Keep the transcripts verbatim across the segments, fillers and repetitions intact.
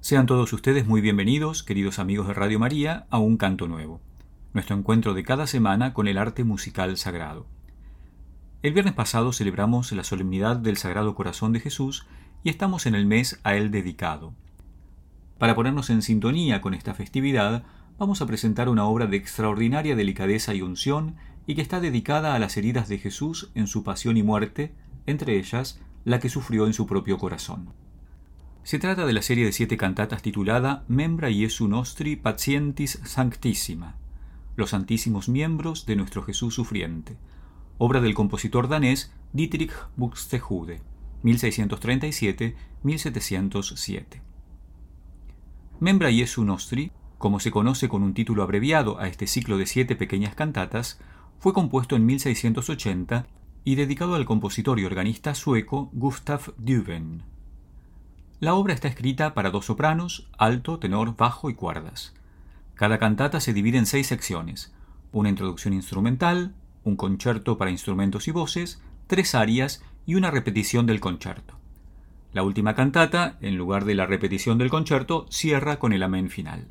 Sean todos ustedes muy bienvenidos, queridos amigos de Radio María, a Un Canto Nuevo, nuestro encuentro de cada semana con el arte musical sagrado. El viernes pasado celebramos la solemnidad del Sagrado Corazón de Jesús y estamos en el mes a él dedicado. Para ponernos en sintonía con esta festividad, vamos a presentar una obra de extraordinaria delicadeza y unción y que está dedicada a las heridas de Jesús en su pasión y muerte, entre ellas la que sufrió en su propio corazón. Se trata de la serie de siete cantatas titulada Membra Jesu Nostri Patientis Sanctissima, los santísimos miembros de nuestro Jesús sufriente, obra del compositor danés Dietrich Buxtehude, mil seiscientos treinta y siete a mil setecientos siete. Membra Jesu Nostri, como se conoce con un título abreviado a este ciclo de siete pequeñas cantatas, fue compuesto en mil seiscientos ochenta y dedicado al compositor y organista sueco Gustav Döven. La obra está escrita para dos sopranos, alto, tenor, bajo y cuerdas. Cada cantata se divide en seis secciones: una introducción instrumental, un concierto para instrumentos y voces, tres arias y una repetición del concierto. La última cantata, en lugar de la repetición del concierto, cierra con el amén final.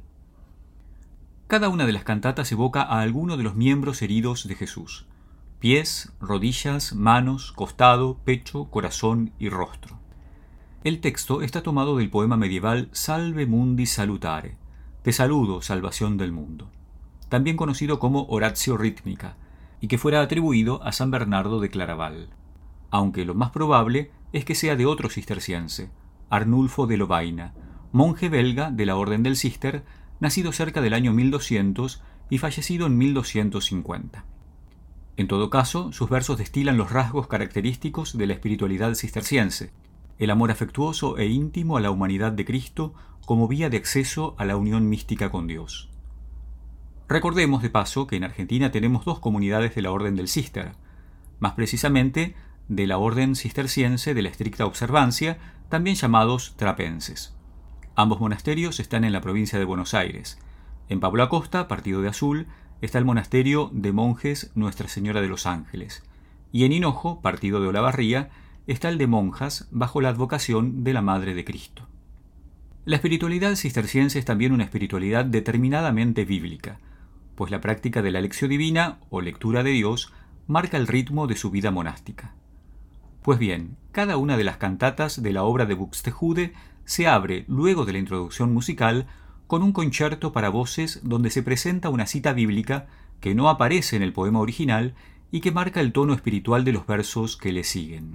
Cada una de las cantatas evoca a alguno de los miembros heridos de Jesús: pies, rodillas, manos, costado, pecho, corazón y rostro. El texto está tomado del poema medieval Salve Mundi Salutare, Te saludo, salvación del mundo, también conocido como Oratio Rítmica, y que fuera atribuido a San Bernardo de Claraval, aunque lo más probable es que sea de otro cisterciense, Arnulfo de Lovaina, monje belga de la Orden del Cister, nacido cerca del año mil doscientos y fallecido en mil doscientos cincuenta. En todo caso, sus versos destilan los rasgos característicos de la espiritualidad cisterciense: el amor afectuoso e íntimo a la humanidad de Cristo como vía de acceso a la unión mística con Dios. Recordemos de paso que en Argentina tenemos dos comunidades de la Orden del Cister, más precisamente de la Orden Cisterciense de la Estricta Observancia, también llamados trapenses. Ambos monasterios están en la provincia de Buenos Aires. En Pablo Acosta, Partido de Azul, está el monasterio de monjes Nuestra Señora de los Ángeles, y en Hinojo, Partido de Olavarría, está el de monjas bajo la advocación de la Madre de Cristo. La espiritualidad cisterciense es también una espiritualidad determinadamente bíblica, pues la práctica de la lección divina o lectura de Dios marca el ritmo de su vida monástica. Pues bien, cada una de las cantatas de la obra de Buxtehude se abre, luego de la introducción musical, con un concierto para voces donde se presenta una cita bíblica que no aparece en el poema original y que marca el tono espiritual de los versos que le siguen.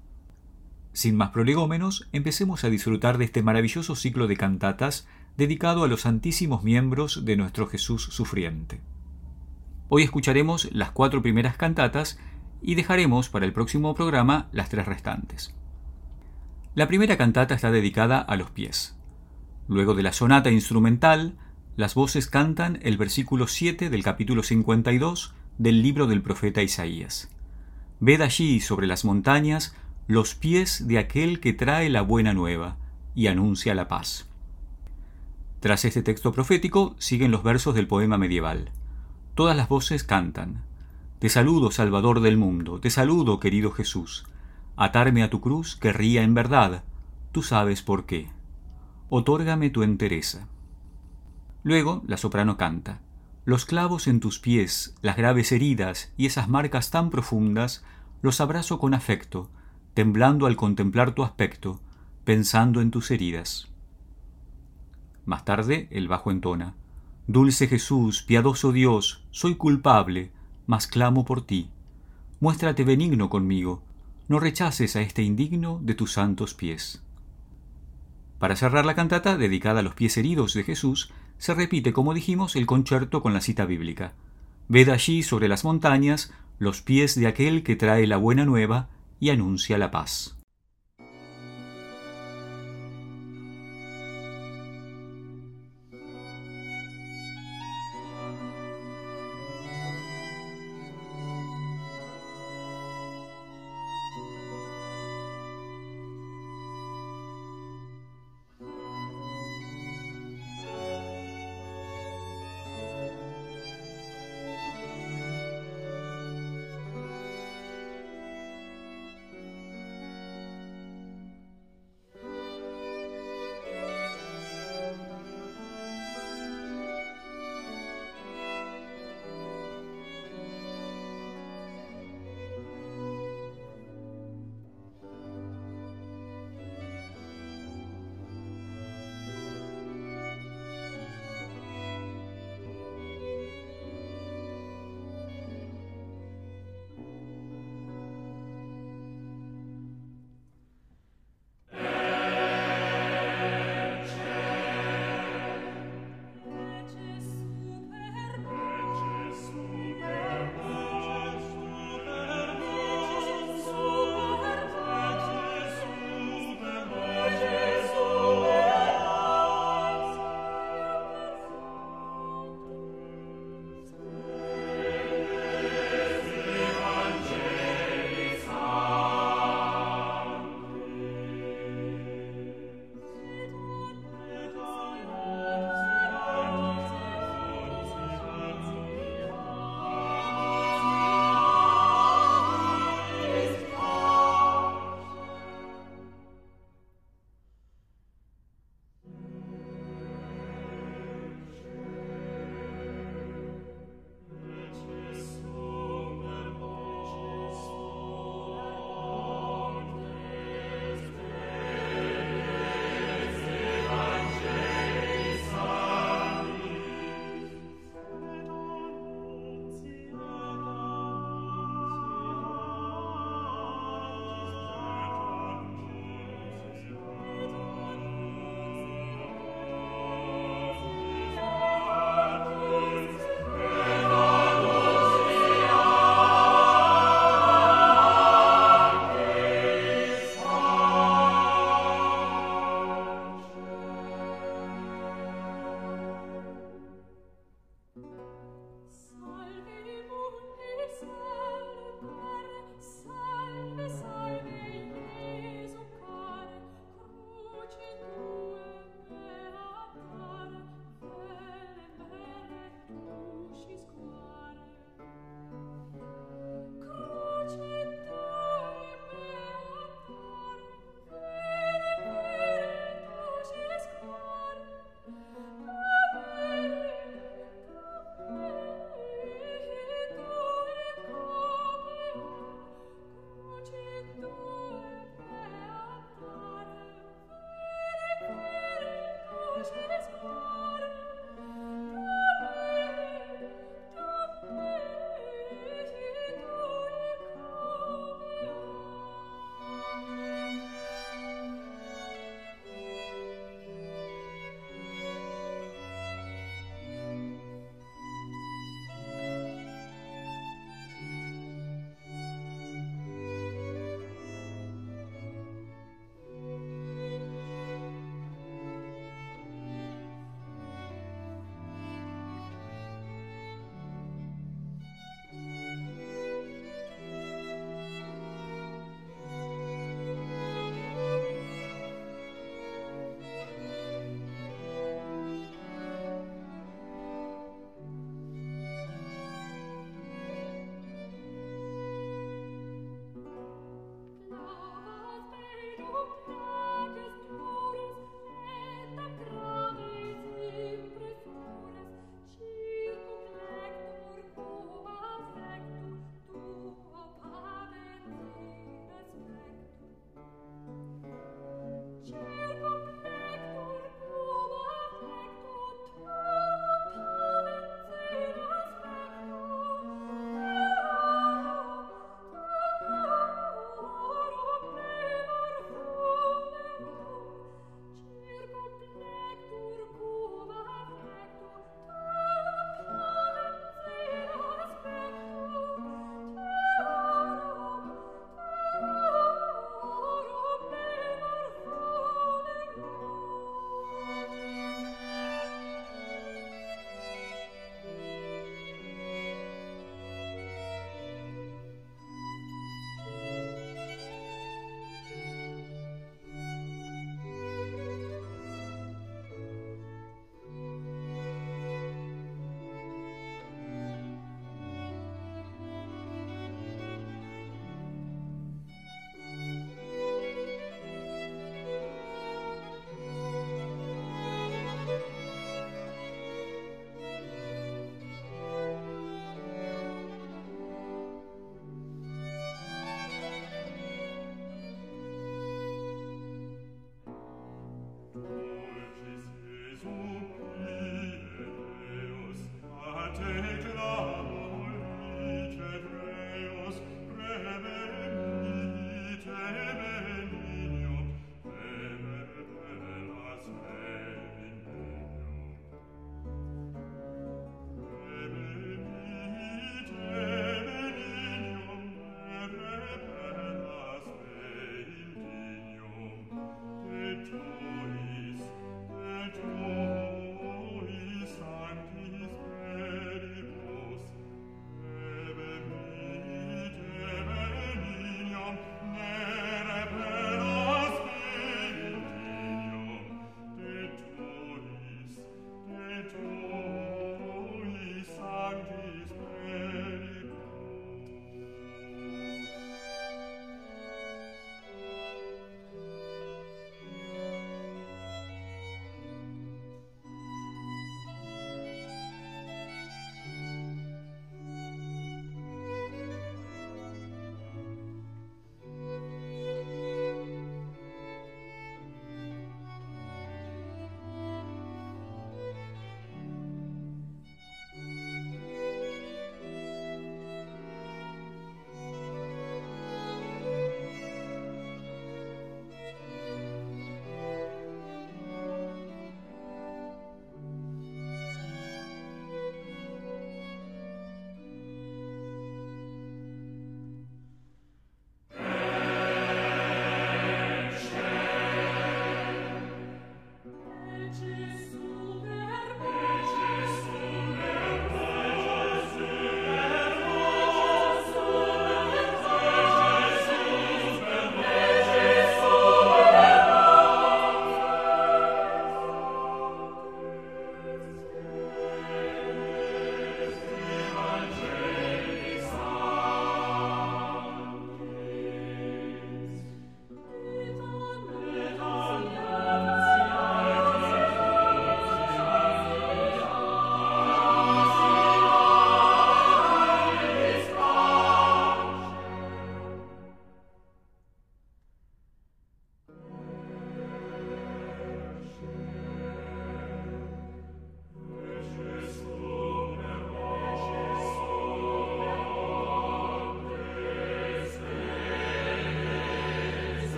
Sin más prolegómenos, empecemos a disfrutar de este maravilloso ciclo de cantatas dedicado a los santísimos miembros de nuestro Jesús sufriente. Hoy escucharemos las cuatro primeras cantatas y dejaremos para el próximo programa las tres restantes. La primera cantata está dedicada a los pies. Luego de la sonata instrumental, las voces cantan el versículo siete del capítulo cincuenta y dos del libro del profeta Isaías. Ved allí sobre las montañas los pies de aquel que trae la buena nueva y anuncia la paz. Tras este texto profético siguen los versos del poema medieval. Todas las voces cantan: Te saludo, Salvador del mundo, te saludo, querido Jesús. Atarme a tu cruz querría en verdad, tú sabes por qué. Otórgame tu entereza. Luego la soprano canta: Los clavos en tus pies, las graves heridas y esas marcas tan profundas, los abrazo con afecto, temblando al contemplar tu aspecto, pensando en tus heridas. Más tarde el bajo entona: Dulce Jesús, piadoso Dios, soy culpable, mas clamo por ti. Muéstrate benigno conmigo, no rechaces a este indigno de tus santos pies. Para cerrar la cantata, dedicada a los pies heridos de Jesús, se repite, como dijimos, el concierto con la cita bíblica: Ved allí sobre las montañas los pies de aquel que trae la buena nueva y anuncia la paz.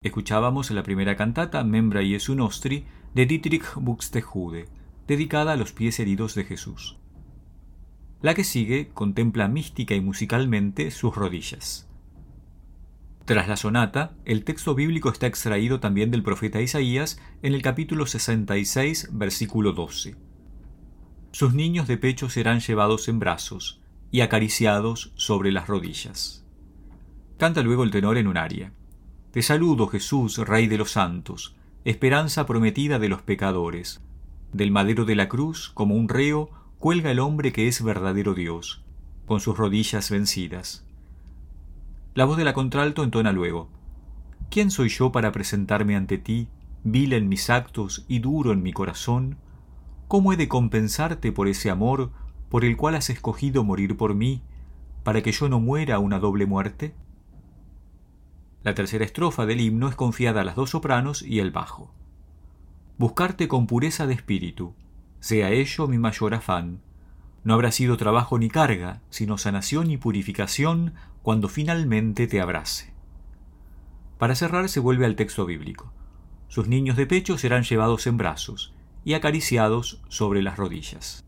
Escuchábamos la primera cantata, Membra Jesu Nostri, de Dietrich Buxtehude, dedicada a los pies heridos de Jesús. La que sigue contempla mística y musicalmente sus rodillas. Tras la sonata, el texto bíblico está extraído también del profeta Isaías en el capítulo sesenta y seis, versículo doce. Sus niños de pecho serán llevados en brazos y acariciados sobre las rodillas. Canta luego el tenor en un aria. Te saludo, Jesús, Rey de los santos, esperanza prometida de los pecadores. Del madero de la cruz, como un reo, cuelga el hombre que es verdadero Dios, con sus rodillas vencidas. La voz de la contralto entona luego: ¿Quién soy yo para presentarme ante ti, vil en mis actos y duro en mi corazón? ¿Cómo he de compensarte por ese amor por el cual has escogido morir por mí, para que yo no muera una doble muerte? La tercera estrofa del himno es confiada a las dos sopranos y el bajo. Buscarte con pureza de espíritu, sea ello mi mayor afán. No habrá sido trabajo ni carga, sino sanación y purificación cuando finalmente te abrace. Para cerrar se vuelve al texto bíblico. Sus niños de pecho serán llevados en brazos y acariciados sobre las rodillas.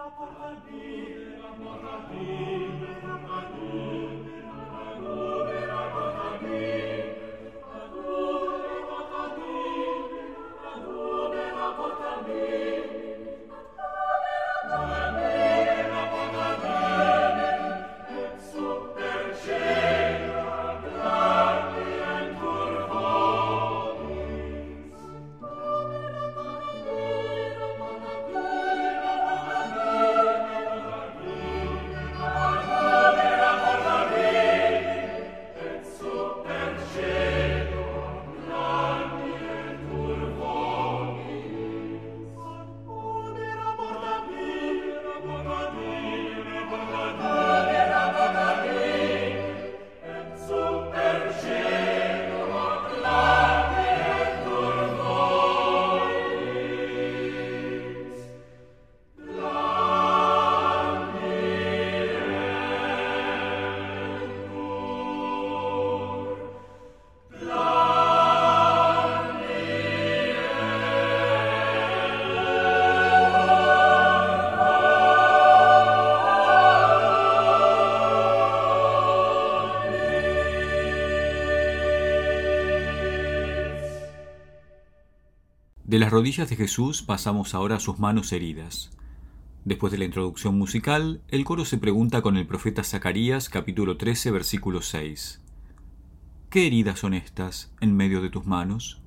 De las rodillas de Jesús pasamos ahora a sus manos heridas. Después de la introducción musical, el coro se pregunta con el profeta Zacarías, capítulo trece, versículo seis. ¿Qué heridas son estas en medio de tus manos?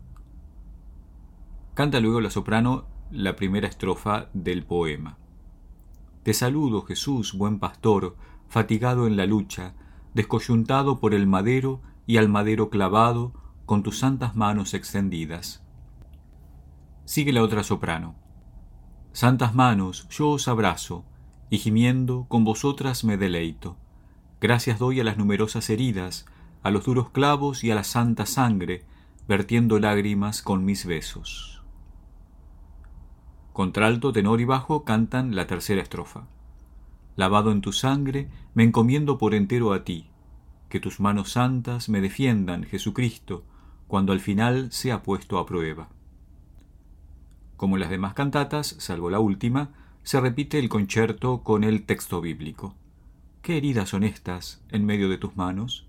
Canta luego la soprano la primera estrofa del poema. Te saludo, Jesús, buen pastor, fatigado en la lucha, descoyuntado por el madero y al madero clavado, con tus santas manos extendidas. Sigue la otra soprano. Santas manos, yo os abrazo, y gimiendo con vosotras me deleito. Gracias doy a las numerosas heridas, a los duros clavos y a la santa sangre, vertiendo lágrimas con mis besos. Contralto, tenor y bajo cantan la tercera estrofa. Lavado en tu sangre, me encomiendo por entero a ti. Que tus manos santas me defiendan, Jesucristo, cuando al final sea puesto a prueba. Como en las demás cantatas, salvo la última, se repite el concierto con el texto bíblico. ¿Qué heridas son estas en medio de tus manos?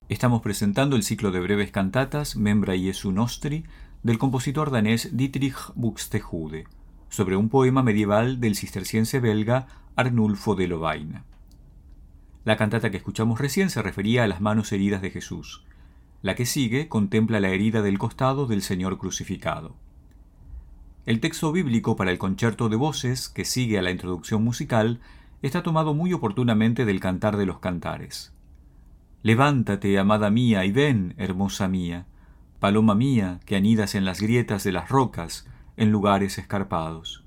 Estamos presentando el ciclo de breves cantatas Membra Jesu Nostri del compositor danés Dietrich Buxtehude, sobre un poema medieval del cisterciense belga Arnulfo de Lovaina. La cantata que escuchamos recién se refería a las manos heridas de Jesús. La que sigue contempla la herida del costado del Señor crucificado. El texto bíblico para el concierto de voces, que sigue a la introducción musical, está tomado muy oportunamente del Cantar de los Cantares. Levántate, amada mía, y ven, hermosa mía, paloma mía, que anidas en las grietas de las rocas, en lugares escarpados.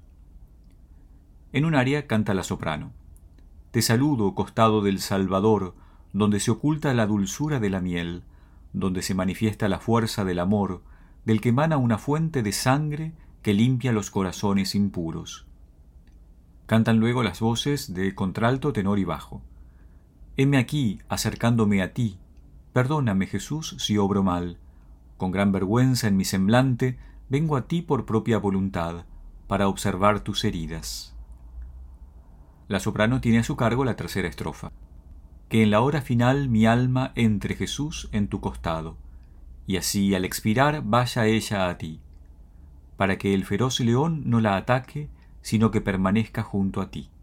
En un aria canta la soprano. Te saludo, costado del Salvador, donde se oculta la dulzura de la miel, donde se manifiesta la fuerza del amor, del que emana una fuente de sangre que limpia los corazones impuros. Cantan luego las voces de contralto, tenor y bajo. Heme aquí, acercándome a ti. Perdóname, Jesús, si obro mal. Con gran vergüenza en mi semblante, vengo a ti por propia voluntad, para observar tus heridas. La soprano tiene a su cargo la tercera estrofa. Que en la hora final mi alma entre, Jesús, en tu costado, y así al expirar vaya ella a ti, para que el feroz león no la ataque, sino que permanezca junto a ti.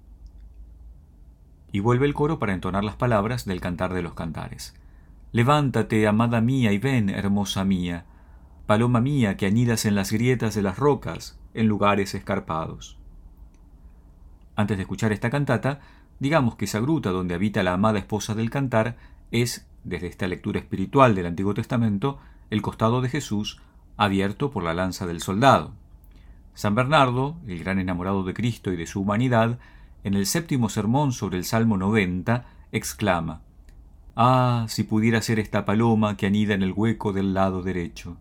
Y vuelve el coro para entonar las palabras del Cantar de los Cantares. Levántate, amada mía, y ven, hermosa mía, paloma mía que anidas en las grietas de las rocas, en lugares escarpados. Antes de escuchar esta cantata, digamos que esa gruta donde habita la amada esposa del cantar es, desde esta lectura espiritual del Antiguo Testamento, el costado de Jesús abierto por la lanza del soldado. San Bernardo, el gran enamorado de Cristo y de su humanidad, en el séptimo sermón sobre el Salmo noventa, exclama: «Ah, si pudiera ser esta paloma que anida en el hueco del lado derecho».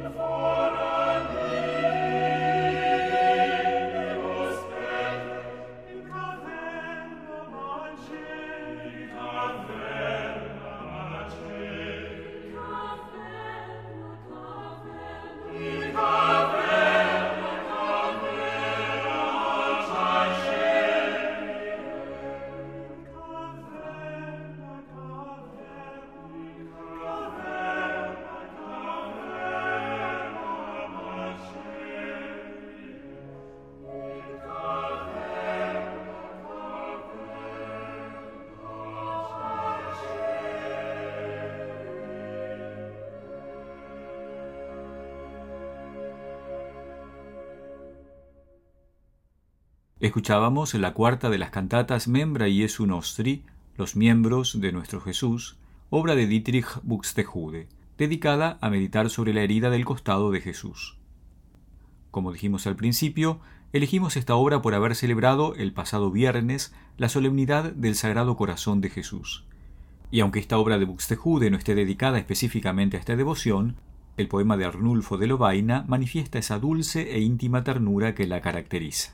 Escuchábamos la cuarta de las cantatas Membra Jesu Nostri, los miembros de nuestro Jesús, obra de Dietrich Buxtehude, dedicada a meditar sobre la herida del costado de Jesús. Como dijimos al principio, elegimos esta obra por haber celebrado el pasado viernes la solemnidad del Sagrado Corazón de Jesús. Y aunque esta obra de Buxtehude no esté dedicada específicamente a esta devoción, el poema de Arnulfo de Lovaina manifiesta esa dulce e íntima ternura que la caracteriza.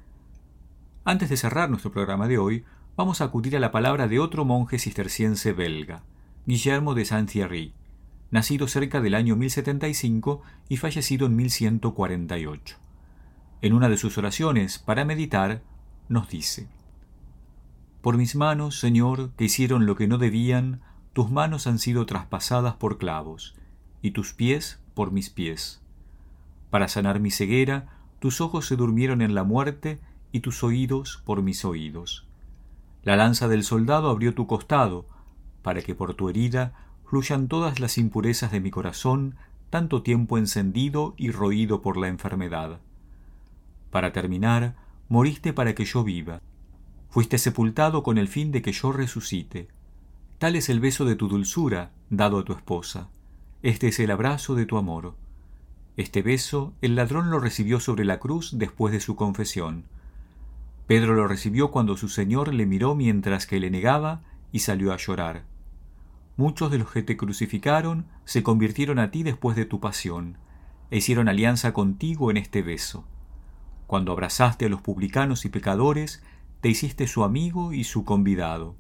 Antes de cerrar nuestro programa de hoy, vamos a acudir a la palabra de otro monje cisterciense belga, Guillermo de Saint-Thierry, nacido cerca del año mil setenta y cinco y fallecido en mil ciento cuarenta y ocho. En una de sus oraciones para meditar, nos dice: Por mis manos, Señor, que hicieron lo que no debían, tus manos han sido traspasadas por clavos, y tus pies por mis pies. Para sanar mi ceguera, tus ojos se durmieron en la muerte, y tus oídos por mis oídos. La lanza del soldado abrió tu costado, para que por tu herida fluyan todas las impurezas de mi corazón, tanto tiempo encendido y roído por la enfermedad. Para terminar, moriste para que yo viva. Fuiste sepultado con el fin de que yo resucite. Tal es el beso de tu dulzura, dado a tu esposa. Este es el abrazo de tu amor. Este beso el ladrón lo recibió sobre la cruz después de su confesión. Pedro lo recibió cuando su Señor le miró mientras que le negaba y salió a llorar. Muchos de los que te crucificaron se convirtieron a ti después de tu pasión, e hicieron alianza contigo en este beso. Cuando abrazaste a los publicanos y pecadores, te hiciste su amigo y su convidado.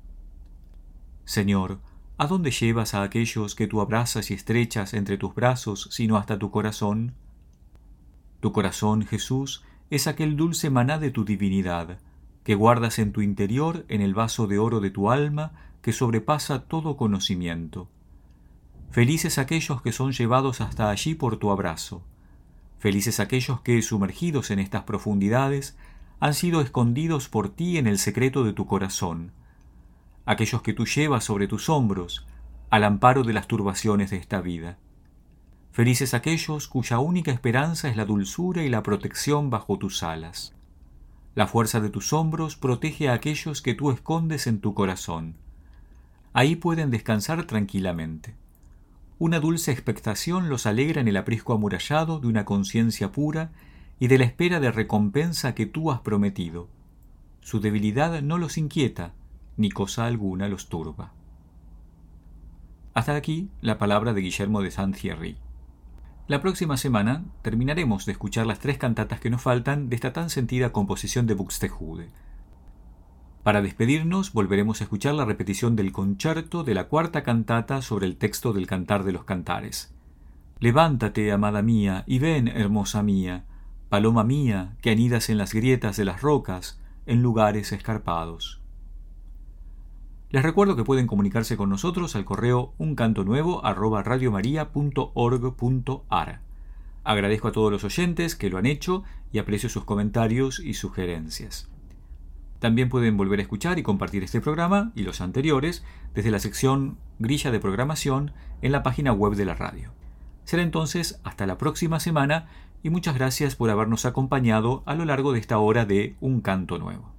Señor, ¿a dónde llevas a aquellos que tú abrazas y estrechas entre tus brazos, sino hasta tu corazón? Tu corazón, Jesús, es aquel dulce maná de tu divinidad, que guardas en tu interior en el vaso de oro de tu alma, que sobrepasa todo conocimiento. Felices aquellos que son llevados hasta allí por tu abrazo. Felices aquellos que, sumergidos en estas profundidades, han sido escondidos por ti en el secreto de tu corazón. Aquellos que tú llevas sobre tus hombros, al amparo de las turbaciones de esta vida. Felices aquellos cuya única esperanza es la dulzura y la protección bajo tus alas. La fuerza de tus hombros protege a aquellos que tú escondes en tu corazón. Ahí pueden descansar tranquilamente. Una dulce expectación los alegra en el aprisco amurallado de una conciencia pura y de la espera de recompensa que tú has prometido. Su debilidad no los inquieta, ni cosa alguna los turba. Hasta aquí la palabra de Guillermo de Saint-Thierry. La próxima semana terminaremos de escuchar las tres cantatas que nos faltan de esta tan sentida composición de Buxtehude. Para despedirnos, volveremos a escuchar la repetición del concierto de la cuarta cantata sobre el texto del Cantar de los Cantares. Levántate, amada mía, y ven, hermosa mía, paloma mía, que anidas en las grietas de las rocas, en lugares escarpados. Les recuerdo que pueden comunicarse con nosotros al correo uncantonuevo arroba radiomaria punto org punto ar. Agradezco a todos los oyentes que lo han hecho y aprecio sus comentarios y sugerencias. También pueden volver a escuchar y compartir este programa y los anteriores desde la sección Grilla de Programación en la página web de la radio. Será entonces hasta la próxima semana y muchas gracias por habernos acompañado a lo largo de esta hora de Un Canto Nuevo.